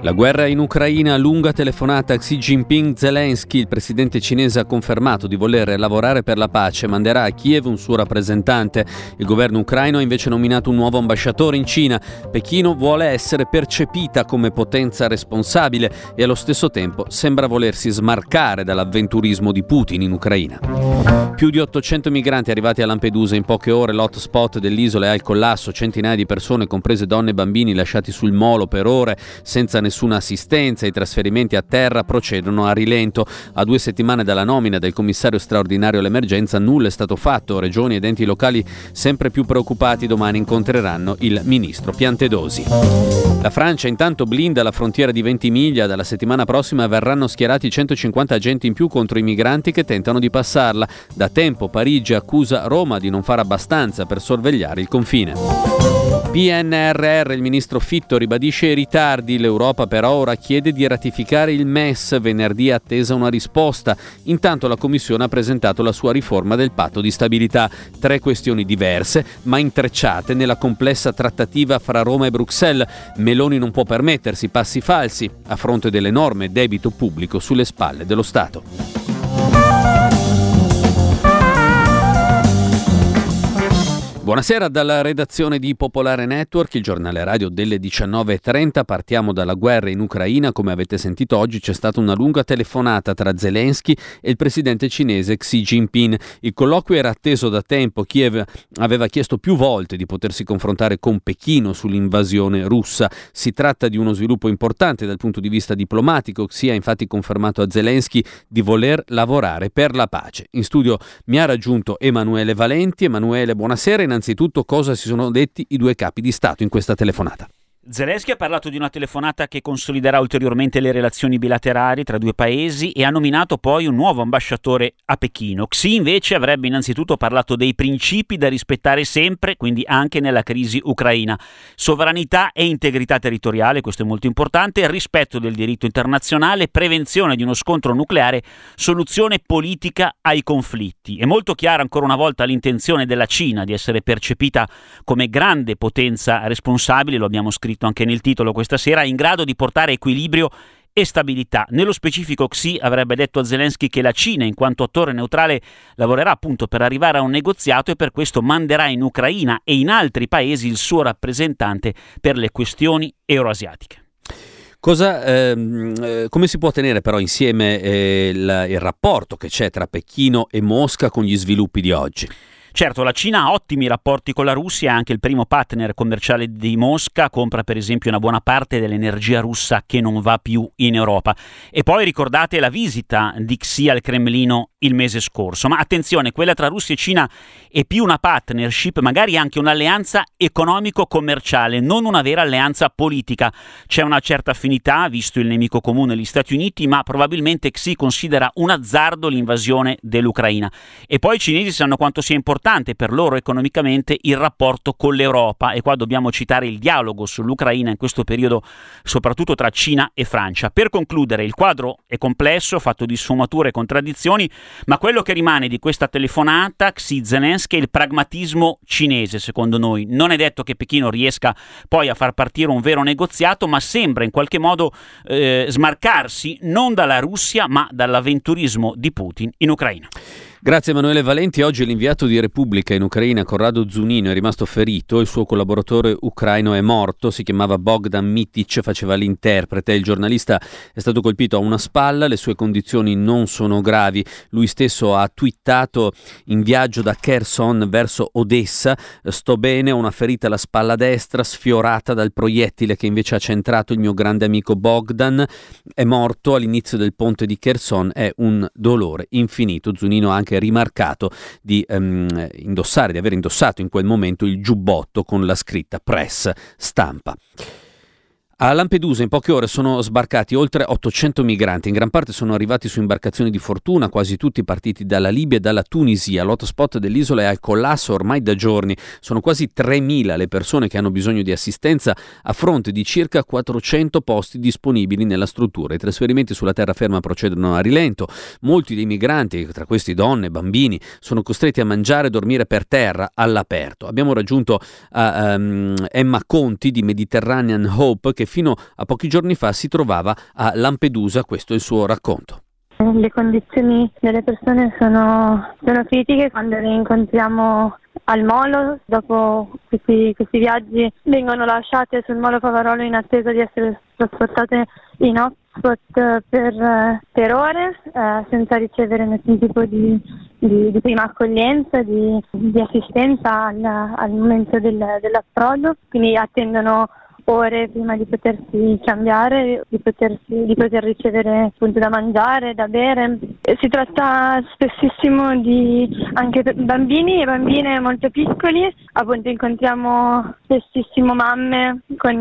La guerra in Ucraina, lunga telefonata a Xi Jinping. Zelensky, il presidente cinese, ha confermato di voler lavorare per la pace, manderà a Kiev un suo rappresentante. Il governo ucraino ha invece nominato un nuovo ambasciatore in Cina. Pechino vuole essere percepita come potenza responsabile e allo stesso tempo sembra volersi smarcare dall'avventurismo di Putin in Ucraina. Più di 800 migranti arrivati a Lampedusa in poche ore. L'hotspot dell'isola è al collasso, centinaia di persone, comprese donne e bambini, lasciati sul molo per ore senza nessuna assistenza. I trasferimenti a terra procedono a rilento. A 2 settimane dalla nomina del commissario straordinario all'emergenza nulla è stato fatto. Regioni ed enti locali sempre più preoccupati domani incontreranno il ministro Piantedosi. La Francia intanto blinda la frontiera di Ventimiglia. Dalla settimana prossima verranno schierati 150 agenti in più contro i migranti che tentano di passarla. Da tempo Parigi accusa Roma di non fare abbastanza per sorvegliare il confine. PNRR, il ministro Fitto ribadisce i ritardi. L'Europa però ora chiede di ratificare il MES. Venerdì è attesa una risposta. Intanto la Commissione ha presentato la sua riforma del patto di stabilità. 3 questioni diverse ma intrecciate nella complessa trattativa fra Roma e Bruxelles. Meloni non può permettersi passi falsi a fronte dell'enorme debito pubblico sulle spalle dello Stato. Buonasera dalla redazione di Popolare Network, il giornale radio delle 19:30. Partiamo dalla guerra in Ucraina. Come avete sentito, oggi c'è stata una lunga telefonata tra Zelensky e il presidente cinese Xi Jinping. Il colloquio era atteso da tempo. Kiev aveva chiesto più volte di potersi confrontare con Pechino sull'invasione russa. Si tratta di uno sviluppo importante dal punto di vista diplomatico. Xi ha infatti confermato a Zelensky di voler lavorare per la pace. In studio mi ha raggiunto Emanuele Valenti. Emanuele, buonasera. Innanzitutto, cosa si sono detti i 2 capi di Stato in questa telefonata? Zelensky ha parlato di una telefonata che consoliderà ulteriormente le relazioni bilaterali tra 2 paesi e ha nominato poi un nuovo ambasciatore a Pechino. Xi invece avrebbe innanzitutto parlato dei principi da rispettare sempre, quindi anche nella crisi ucraina. Sovranità e integrità territoriale, questo è molto importante, rispetto del diritto internazionale, prevenzione di uno scontro nucleare, soluzione politica ai conflitti. È molto chiara ancora una volta l'intenzione della Cina di essere percepita come grande potenza responsabile, lo abbiamo scritto anche nel titolo questa sera, in grado di portare equilibrio e stabilità. Nello specifico Xi avrebbe detto a Zelensky che la Cina, in quanto attore neutrale, lavorerà appunto per arrivare a un negoziato e per questo manderà in Ucraina e in altri paesi il suo rappresentante per le questioni euroasiatiche. Come si può tenere però insieme il rapporto che c'è tra Pechino e Mosca con gli sviluppi di oggi? Certo, la Cina ha ottimi rapporti con la Russia, è anche il primo partner commerciale di Mosca, compra per esempio una buona parte dell'energia russa che non va più in Europa. E poi ricordate la visita di Xi al Cremlino il mese scorso. Ma attenzione, quella tra Russia e Cina è più una partnership, magari anche un'alleanza economico-commerciale, non una vera alleanza politica. C'è una certa affinità, visto il nemico comune gli Stati Uniti, ma probabilmente Xi considera un azzardo l'invasione dell'Ucraina. E poi i cinesi sanno quanto sia importante per loro economicamente il rapporto con l'Europa, e qua dobbiamo citare il dialogo sull'Ucraina in questo periodo, soprattutto tra Cina e Francia. Per concludere, il quadro è complesso, fatto di sfumature e contraddizioni, ma quello che rimane di questa telefonata Xi-Zelensky è il pragmatismo cinese, secondo noi. Non è detto che Pechino riesca poi a far partire un vero negoziato, ma sembra in qualche modo smarcarsi non dalla Russia ma dall'avventurismo di Putin in Ucraina. Grazie Emanuele Valenti. Oggi l'inviato di Repubblica in Ucraina, Corrado Zunino, è rimasto ferito. Il suo collaboratore ucraino è morto. Si chiamava Bogdan Mitic, faceva l'interprete. Il giornalista è stato colpito a una spalla. Le sue condizioni non sono gravi. Lui stesso ha twittato: in viaggio da Kherson verso Odessa, sto bene, ho una ferita alla spalla destra sfiorata dal proiettile che invece ha centrato il mio grande amico Bogdan. È morto all'inizio del ponte di Kherson. È un dolore infinito. Zunino ha anche rimarcato di aver indossato in quel momento il giubbotto con la scritta Press Stampa. A Lampedusa in poche ore sono sbarcati oltre 800 migranti, in gran parte sono arrivati su imbarcazioni di fortuna, quasi tutti partiti dalla Libia e dalla Tunisia. L'hotspot dell'isola è al collasso ormai da giorni, sono quasi 3.000 le persone che hanno bisogno di assistenza a fronte di circa 400 posti disponibili nella struttura. I trasferimenti sulla terraferma procedono a rilento, molti dei migranti, tra questi donne e bambini, sono costretti a mangiare e dormire per terra all'aperto. Abbiamo raggiunto Emma Conti di Mediterranean Hope che che fino a pochi giorni fa si trovava a Lampedusa. Questo è il suo racconto. Le condizioni delle persone sono critiche. Quando le incontriamo al molo, dopo questi viaggi, vengono lasciate sul molo Favarolo in attesa di essere trasportate in hotspot per ore, senza ricevere nessun tipo di prima accoglienza, di assistenza al momento dell'approdo, quindi attendono ore prima di potersi cambiare, di poter ricevere appunto da mangiare, da bere. Si tratta spessissimo di anche bambini e bambine molto piccoli, appunto incontriamo spessissimo mamme con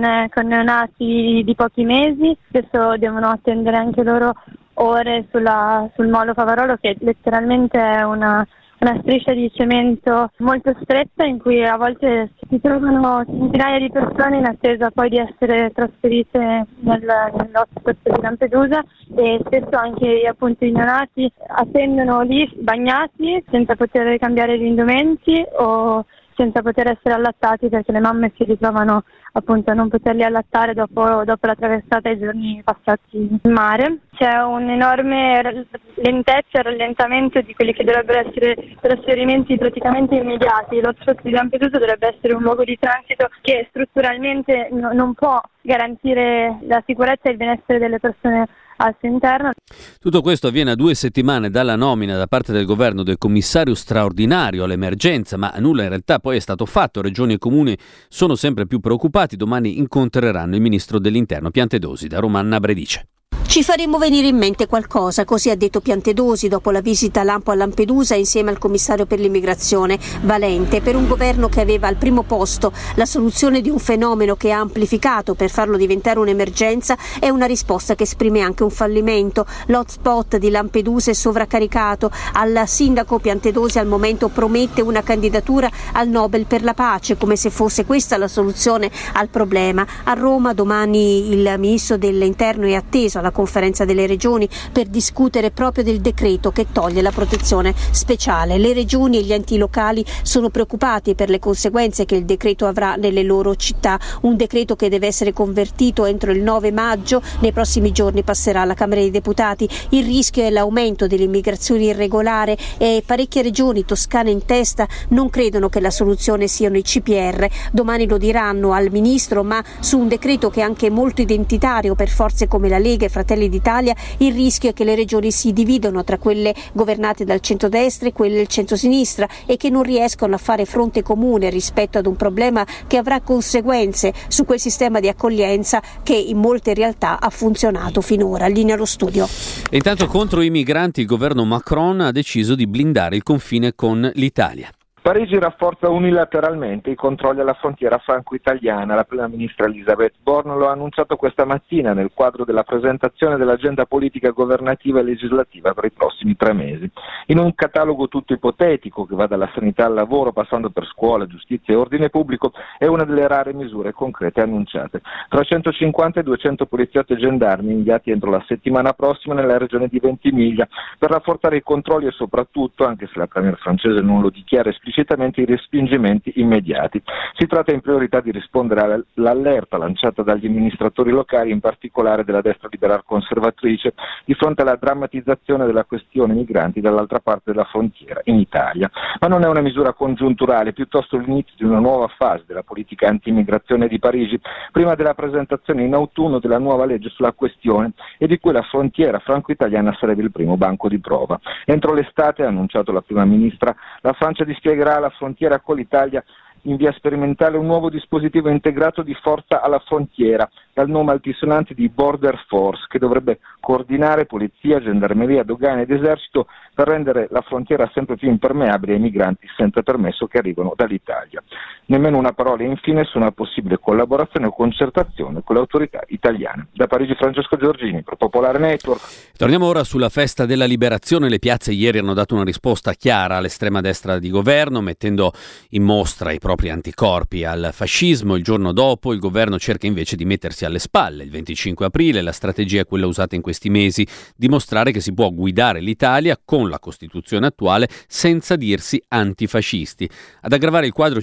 neonati di pochi mesi, spesso devono attendere anche loro ore sul molo Favarolo, che letteralmente è una striscia di cemento molto stretta in cui a volte si trovano centinaia di persone in attesa poi di essere trasferite nell'hotspot di Lampedusa, e spesso anche appunto i neonati attendono lì bagnati senza poter cambiare gli indumenti o senza poter essere allattati, perché le mamme si ritrovano appunto a non poterli allattare dopo la traversata e i giorni passati in mare. C'è un enorme lentezza e rallentamento di quelli che dovrebbero essere trasferimenti praticamente immediati. L'hotspot di Lampedusa dovrebbe essere un luogo di transito che strutturalmente non può garantire la sicurezza e il benessere delle persone al suo interno. Tutto questo avviene a 2 settimane dalla nomina da parte del governo del commissario straordinario all'emergenza, ma nulla in realtà poi è stato fatto. Regioni e comuni sono sempre più preoccupati. Domani incontreranno il ministro dell'interno Piantedosi. Da Roma, Anna Bredice. Ci faremmo venire in mente qualcosa, così ha detto Piantedosi dopo la visita lampo a Lampedusa insieme al commissario per l'immigrazione Valente. Per un governo che aveva al primo posto la soluzione di un fenomeno che ha amplificato per farlo diventare un'emergenza, è una risposta che esprime anche un fallimento. L'hotspot di Lampedusa è sovraccaricato. Al sindaco Piantedosi al momento promette una candidatura al Nobel per la pace, come se fosse questa la soluzione al problema. A Roma domani il ministro dell'interno è atteso alla conferenza delle regioni per discutere proprio del decreto che toglie la protezione speciale. Le regioni e gli enti locali sono preoccupati per le conseguenze che il decreto avrà nelle loro città, un decreto che deve essere convertito entro il 9 maggio, nei prossimi giorni passerà alla Camera dei Deputati. Il rischio è l'aumento dell'immigrazione irregolare e parecchie regioni, Toscana in testa, non credono che la soluzione siano i CPR. Domani lo diranno al ministro, ma su un decreto che è anche molto identitario per forze come la Lega e Fratelli d'Italia, il rischio è che le regioni si dividono tra quelle governate dal centrodestra e quelle del centrosinistra e che non riescono a fare fronte comune rispetto ad un problema che avrà conseguenze su quel sistema di accoglienza che in molte realtà ha funzionato finora. Linea allo studio. E intanto contro i migranti il governo Macron ha deciso di blindare il confine con l'Italia. Parigi rafforza unilateralmente i controlli alla frontiera franco-italiana. La prima ministra Elisabeth Borne lo ha annunciato questa mattina nel quadro della presentazione dell'agenda politica governativa e legislativa per i prossimi 3 mesi. In un catalogo tutto ipotetico che va dalla sanità al lavoro passando per scuola, giustizia e ordine pubblico, è una delle rare misure concrete annunciate. Tra 150 e 200 poliziotti e gendarmi inviati entro la settimana prossima nella regione di Ventimiglia per rafforzare i controlli e soprattutto, anche se la premier francese non lo dichiara esplicitamente, i respingimenti immediati. Si tratta in priorità di rispondere all'allerta lanciata dagli amministratori locali, in particolare della destra liberal conservatrice, di fronte alla drammatizzazione della questione migranti dall'altra parte della frontiera, in Italia. Ma non è una misura congiunturale, piuttosto l'inizio di una nuova fase della politica anti-immigrazione di Parigi, prima della presentazione in autunno della nuova legge sulla questione e di cui la frontiera franco-italiana sarebbe il primo banco di prova. Entro l'estate, ha annunciato la prima ministra, la Francia dispiegherà alla frontiera con l'Italia in via sperimentale un nuovo dispositivo integrato di forza alla frontiera, dal nome altisonante di Border Force, che dovrebbe coordinare polizia, gendarmeria, dogane ed esercito per rendere la frontiera sempre più impermeabile ai migranti senza permesso che arrivano dall'Italia. Nemmeno una parola infine su una possibile collaborazione o concertazione con le autorità italiane. Da Parigi Francesco Giorgini per Popolare Network. Torniamo ora sulla festa della liberazione. Le piazze ieri hanno dato una risposta chiara all'estrema destra di governo, mettendo in mostra i propri anticorpi al fascismo. Il giorno dopo il governo cerca invece di mettersi alle spalle. Il 25 aprile la strategia è quella usata in questi mesi, dimostrare che si può guidare l'Italia con la Costituzione attuale senza dirsi antifascisti. Ad aggravare il quadro ci sono anche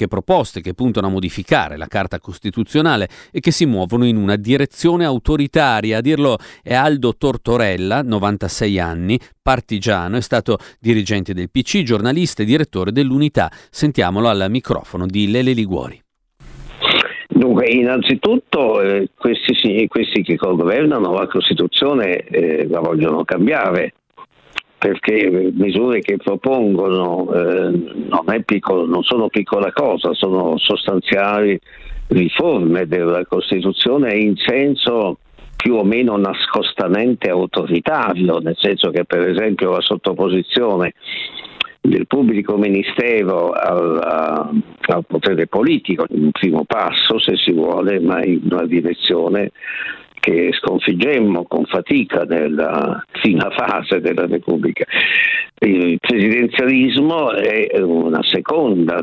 proposte che puntano a modificare la Carta Costituzionale e che si muovono in una direzione autoritaria. A dirlo è Aldo Tortorella, 96 anni, partigiano, è stato dirigente del PC, giornalista e direttore dell'Unità. Sentiamolo al microfono di Lele Liguori. Dunque, innanzitutto questi che governano la Costituzione la vogliono cambiare, perché misure che propongono non sono piccola cosa, sono sostanziali riforme della Costituzione in senso più o meno nascostamente autoritario, nel senso che per esempio la sottoposizione del pubblico ministero al potere politico, un primo passo se si vuole, ma in una direzione che sconfiggemmo con fatica nella prima fase della Repubblica. Il presidenzialismo è una seconda,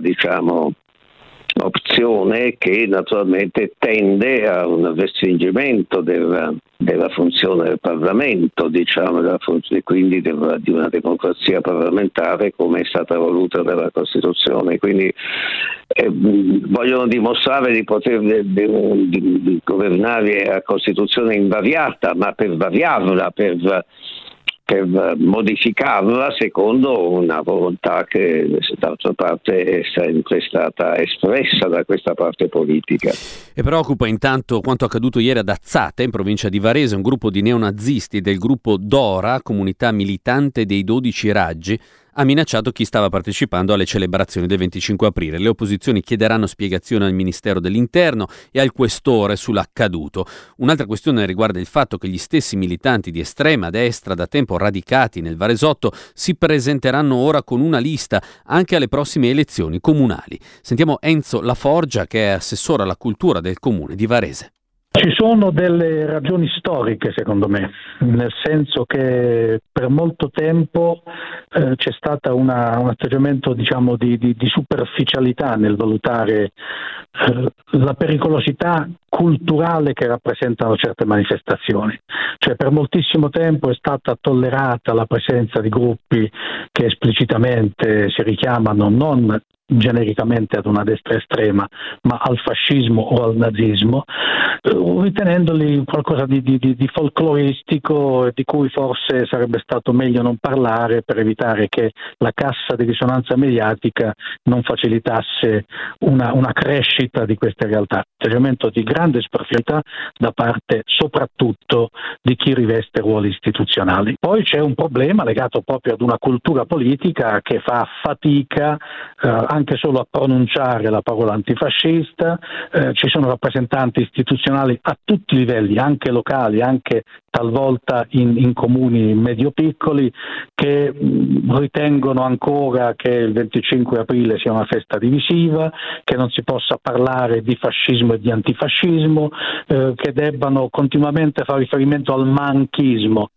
opzione che naturalmente tende a un restringimento della funzione del Parlamento, quindi di una democrazia parlamentare come è stata voluta dalla Costituzione. Quindi vogliono dimostrare di poter di governare a Costituzione invariata, ma per variarla, per modificarla secondo una volontà che d'altra parte è sempre stata espressa da questa parte politica. E preoccupa intanto quanto accaduto ieri ad Azzate, in provincia di Varese. Un gruppo di neonazisti del gruppo Dora, comunità militante dei 12 Raggi, ha minacciato chi stava partecipando alle celebrazioni del 25 aprile. Le opposizioni chiederanno spiegazioni al Ministero dell'Interno e al Questore sull'accaduto. Un'altra questione riguarda il fatto che gli stessi militanti di estrema destra, da tempo radicati nel Varesotto, si presenteranno ora con una lista anche alle prossime elezioni comunali. Sentiamo Enzo Laforgia, che è assessore alla cultura del comune di Varese. Ci sono delle ragioni storiche, secondo me, nel senso che per molto tempo c'è stato un atteggiamento di superficialità nel valutare la pericolosità culturale che rappresentano certe manifestazioni. Cioè, per moltissimo tempo è stata tollerata la presenza di gruppi che esplicitamente si richiamano non genericamente ad una destra estrema, ma al fascismo o al nazismo, ritenendoli qualcosa di folcloristico, di cui forse sarebbe stato meglio non parlare per evitare che la cassa di risonanza mediatica non facilitasse una crescita di queste realtà. Atteggiamento di grande superficialità da parte soprattutto di chi riveste ruoli istituzionali. Poi c'è un problema legato proprio ad una cultura politica che fa fatica anche solo a pronunciare la parola antifascista. Ci sono rappresentanti istituzionali a tutti i livelli, anche locali, anche talvolta in comuni medio-piccoli, che ritengono ancora che il 25 aprile sia una festa divisiva, che non si possa parlare di fascismo e di antifascismo, che debbano continuamente fare riferimento al manchismo.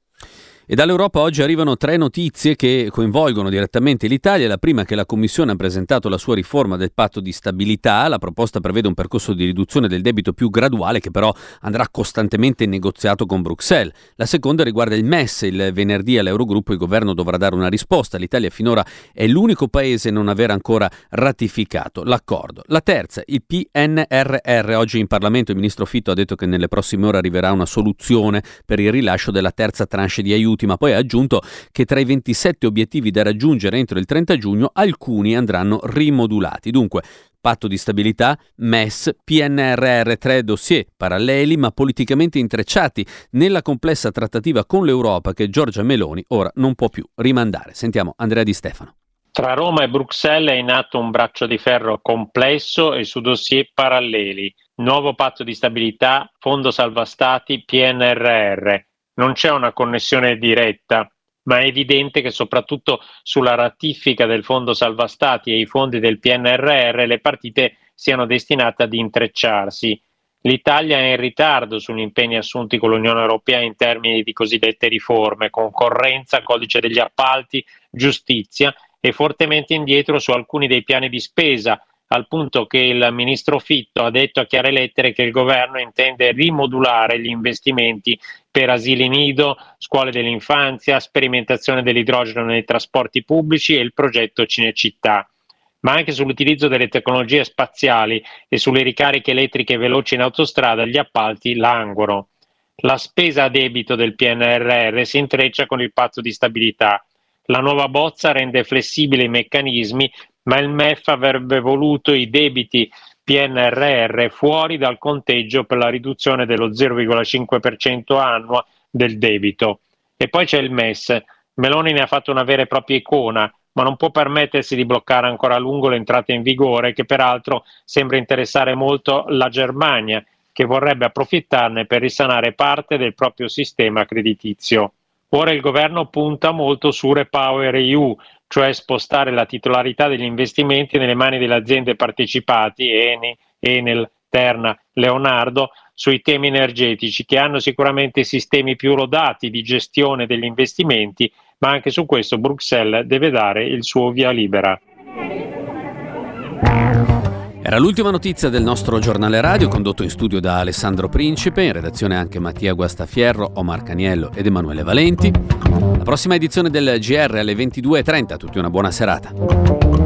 E dall'Europa oggi arrivano 3 notizie che coinvolgono direttamente l'Italia. La prima è che la Commissione ha presentato la sua riforma del patto di stabilità. La proposta prevede un percorso di riduzione del debito più graduale che però andrà costantemente negoziato con Bruxelles. La seconda riguarda il MES. Il venerdì all'Eurogruppo il governo dovrà dare una risposta. L'Italia finora è l'unico paese a non aver ancora ratificato l'accordo. La terza, il PNRR. Oggi in Parlamento il ministro Fitto ha detto che nelle prossime ore arriverà una soluzione per il rilascio della terza tranche di aiuti, ma poi ha aggiunto che tra i 27 obiettivi da raggiungere entro il 30 giugno alcuni andranno rimodulati. Dunque, patto di stabilità, MES, PNRR, 3 dossier paralleli ma politicamente intrecciati nella complessa trattativa con l'Europa che Giorgia Meloni ora non può più rimandare. Sentiamo Andrea Di Stefano. Tra Roma e Bruxelles è in atto un braccio di ferro complesso e su dossier paralleli. Nuovo patto di stabilità, Fondo Salva Stati, PNRR. Non c'è una connessione diretta, ma è evidente che soprattutto sulla ratifica del Fondo Salva Stati e i fondi del PNRR le partite siano destinate ad intrecciarsi. L'Italia è in ritardo sugli impegni assunti con l'Unione Europea in termini di cosiddette riforme, concorrenza, codice degli appalti, giustizia, e fortemente indietro su alcuni dei piani di spesa, al punto che il ministro Fitto ha detto a chiare lettere che il governo intende rimodulare gli investimenti per asili nido, scuole dell'infanzia, sperimentazione dell'idrogeno nei trasporti pubblici e il progetto Cinecittà. ma anche sull'utilizzo delle tecnologie spaziali e sulle ricariche elettriche veloci in autostrada gli appalti languono. La spesa a debito del PNRR si intreccia con il patto di stabilità. La nuova bozza rende flessibili i meccanismi, ma il MEF avrebbe voluto i debiti PNRR fuori dal conteggio per la riduzione dello 0,5% annua del debito. E poi c'è il MES. Meloni ne ha fatto una vera e propria icona, ma non può permettersi di bloccare ancora a lungo l'entrata in vigore, che peraltro sembra interessare molto la Germania, che vorrebbe approfittarne per risanare parte del proprio sistema creditizio. Ora il governo punta molto su REPowerEU, cioè spostare la titolarità degli investimenti nelle mani delle aziende partecipate, Eni, Enel, Terna, Leonardo, sui temi energetici, che hanno sicuramente sistemi più rodati di gestione degli investimenti, ma anche su questo Bruxelles deve dare il suo via libera. Era l'ultima notizia del nostro giornale radio, condotto in studio da Alessandro Principe, in redazione anche Mattia Guastafierro, Omar Caniello ed Emanuele Valenti. La prossima edizione del GR alle 22:30, tutti una buona serata.